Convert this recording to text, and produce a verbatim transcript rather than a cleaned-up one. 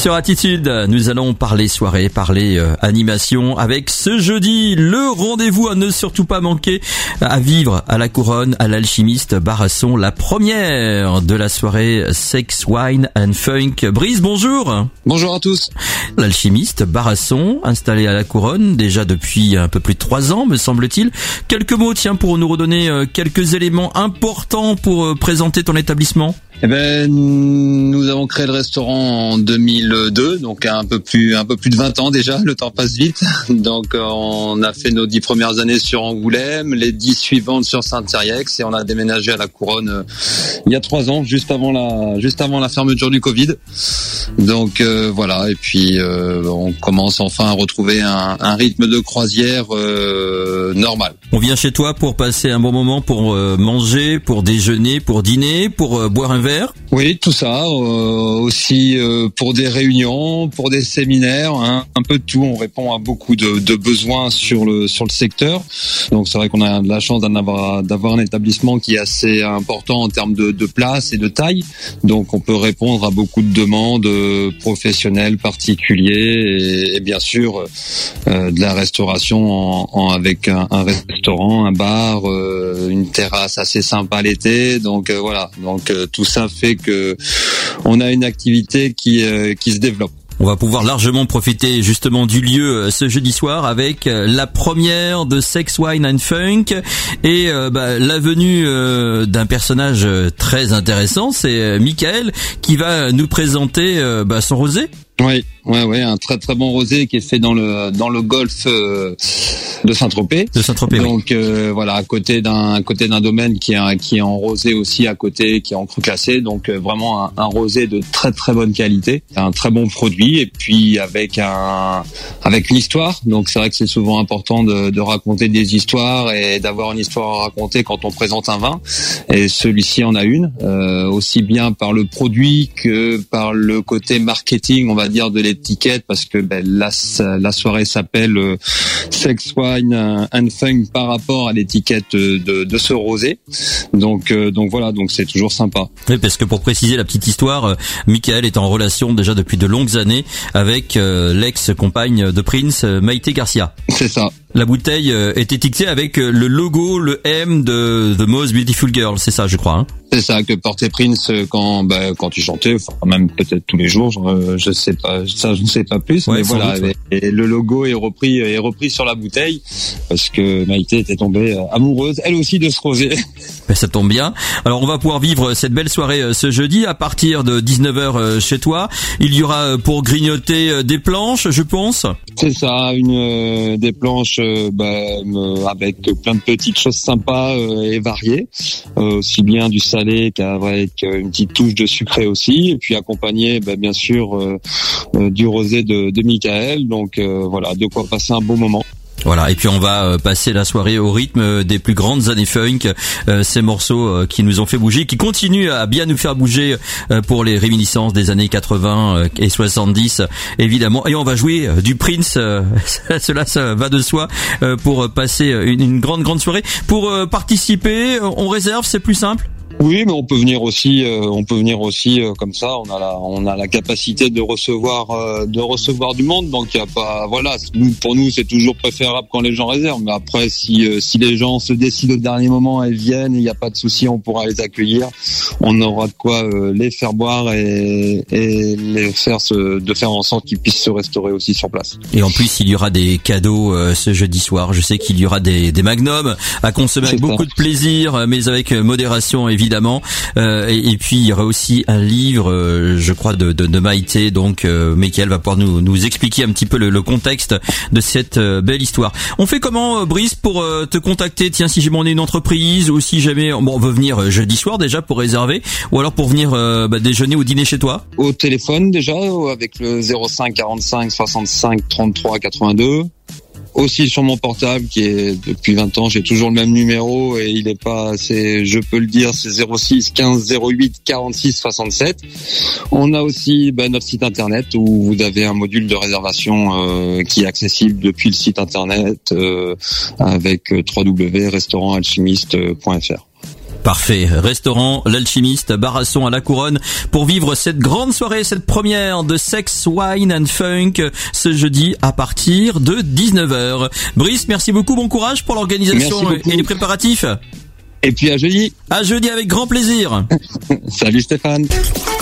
Sur Attitude, nous allons parler soirée, parler euh, animation avec ce jeudi, le rendez-vous à ne surtout pas manquer à vivre à la Couronne, à l'Alchimiste Barasson, la première de la soirée Sex, Wine and Funk. Brice, bonjour. Bonjour à tous. L'Alchimiste Barasson, installé à la Couronne déjà depuis un peu plus de trois ans, me semble-t-il. Quelques mots, tiens, pour nous redonner euh, quelques éléments importants pour euh, présenter ton établissement. Eh ben, nous avons créé le restaurant en deux mille deux, donc un peu plus, un peu plus de vingt ans déjà. Le temps passe vite. Donc, on a fait nos dix premières années sur Angoulême, les dix suivantes sur Saint-Thierry-Ex, et on a déménagé à la Couronne euh, il y a trois ans, juste avant la, juste avant la fermeture du Covid. Donc euh, voilà. Et puis, euh, on commence enfin à retrouver un, un rythme de croisière euh, normal. On vient chez toi pour passer un bon moment, pour euh, manger, pour déjeuner, pour dîner, pour euh, boire un verre. Oui, tout ça, euh, aussi euh, pour des réunions, pour des séminaires, hein, un peu de tout. On répond à beaucoup de, de besoins sur le sur le secteur. Donc c'est vrai qu'on a de la chance d'en avoir, d'avoir un établissement qui est assez important en termes de, de place et de taille. Donc on peut répondre à beaucoup de demandes euh, professionnelles, particuliers, et, et bien sûr euh, de la restauration en, en, avec un, un restaurant, un bar, euh, une terrasse assez sympa l'été. Donc euh, voilà, donc euh, tout ça fait que on a une activité qui euh, qui se développe. On va pouvoir largement profiter justement du lieu ce jeudi soir avec la première de Sex, Wine and Funk et euh, bah, la venue euh, d'un personnage très intéressant, c'est Michael qui va nous présenter euh, bah, son rosé. Oui, ouais, ouais, un très très bon rosé qui est fait dans le dans le golfe euh, de Saint-Tropez. De Saint-Tropez. Donc oui. euh, voilà, à côté d'un à côté d'un domaine qui est qui est en rosé aussi à côté, qui est en cru classé. Donc euh, vraiment un, un rosé de très très bonne qualité, un très bon produit et puis avec un avec une histoire. Donc c'est vrai que c'est souvent important de, de raconter des histoires et d'avoir une histoire à raconter quand on présente un vin. Et celui-ci en a une, euh, aussi bien par le produit que par le côté marketing, on va dire, de l'étiquette, parce que ben, la, la soirée s'appelle euh, Sex, Wine and Funk par rapport à l'étiquette de, de ce rosé. Donc, euh, donc voilà, donc c'est toujours sympa. Oui, parce que pour préciser la petite histoire, euh, Michael est en relation déjà depuis de longues années avec euh, l'ex-compagne de Prince, euh, Maïté Garcia. C'est ça. La bouteille euh, est étiquetée avec euh, le logo, le M de The Most Beautiful Girl, c'est ça, je crois. Hein. C'est ça que portait Prince quand bah, quand il chantait, enfin même peut-être tous les jours, je, je sais pas, ça je ne sais pas plus, ouais, mais voilà. Doute, ouais. et, et le logo est repris est repris sur la bouteille parce que Maïté était tombée amoureuse, elle aussi, de ce rosé. Ben, ça tombe bien. Alors on va pouvoir vivre cette belle soirée ce jeudi à partir de dix-neuf heures chez toi. Il y aura pour grignoter des planches, je pense. C'est ça, une euh, des planches euh, bah, euh, avec plein de petites choses sympas euh, et variées, euh, aussi bien du salé qu'avec une petite touche de sucré aussi, et puis accompagné bah, bien sûr euh, euh, du rosé de, de Michael. Donc euh, voilà, de quoi passer un bon moment. Voilà, et puis on va passer la soirée au rythme des plus grandes années funk, euh, ces morceaux euh, qui nous ont fait bouger, qui continuent à bien nous faire bouger euh, pour les réminiscences des années quatre-vingts euh, et soixante-dix, évidemment. Et on va jouer euh, du Prince, euh, cela ça va de soi, euh, pour passer une, une grande grande soirée. Pour euh, participer, on réserve, c'est plus simple. Oui, mais on peut venir aussi, euh, on peut venir aussi euh, comme ça. On a la, on a la capacité de recevoir, euh, de recevoir du monde. Donc il y a pas, voilà. Nous, pour nous, c'est toujours préférable quand les gens réservent. Mais après, si, euh, si les gens se décident au dernier moment et viennent, il n'y a pas de souci, on pourra les accueillir. On aura de quoi euh, les faire boire et, et les faire se, de faire en sorte qu'ils puissent se restaurer aussi sur place. Et en plus, il y aura des cadeaux euh, ce jeudi soir. Je sais qu'il y aura des, des magnums à consommer avec beaucoup de plaisir, mais avec modération, évidemment. Évidemment, euh, et, et puis il y aura aussi un livre, euh, je crois, de, de, de Maïté. Donc, euh, Michael va pouvoir nous, nous expliquer un petit peu le, le contexte de cette euh, belle histoire. On fait comment, euh, Brice, pour euh, te contacter? Tiens, si jamais on est une entreprise ou si jamais bon, on veut venir euh, jeudi soir déjà pour réserver, ou alors pour venir euh, bah, déjeuner ou dîner chez toi? Au téléphone déjà, avec le zéro cinq quarante-cinq soixante-cinq trente-trois quatre-vingt-deux. Aussi sur mon portable qui est depuis vingt ans, j'ai toujours le même numéro et il est pas assez, je peux le dire, c'est zéro six quinze zéro huit quarante-six soixante-sept. On a aussi ben, notre site internet où vous avez un module de réservation euh, qui est accessible depuis le site internet euh, avec w w w point restaurant alchimiste point f r. Parfait. Restaurant L'Alchimiste, Barasson à La Couronne pour vivre cette grande soirée, cette première de Sex, Wine and Funk ce jeudi à partir de dix-neuf heures. Brice, merci beaucoup, bon courage pour l'organisation et les préparatifs. Et puis à jeudi. À jeudi avec grand plaisir. Salut Stéphane.